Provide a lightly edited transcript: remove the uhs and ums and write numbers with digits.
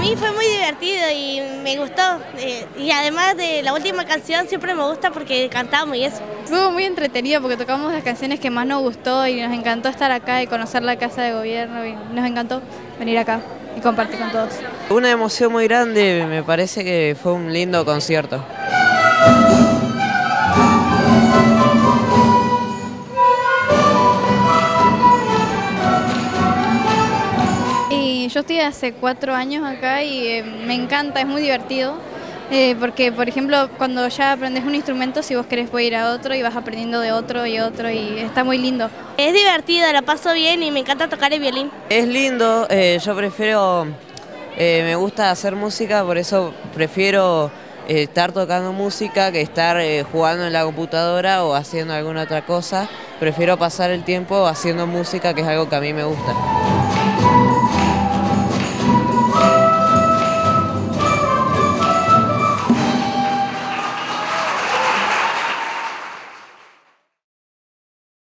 mí fue muy divertido y me gustó. Y además de la última canción siempre me gusta porque cantamos y eso. Estuvo muy entretenido porque tocamos las canciones que más nos gustó y nos encantó estar acá y conocer la Casa de Gobierno y nos encantó venir acá y compartir con todos. Una emoción muy grande, me parece que fue un lindo concierto. Y yo estoy hace 4 años acá y me encanta, es muy divertido. Porque, por ejemplo, cuando ya aprendes un instrumento, si vos querés puedes ir a otro y vas aprendiendo de otro y otro y está muy lindo. Es divertido, la paso bien y me encanta tocar el violín. Es lindo, yo prefiero, me gusta hacer música, por eso prefiero estar tocando música que estar jugando en la computadora o haciendo alguna otra cosa. Prefiero pasar el tiempo haciendo música, que es algo que a mí me gusta.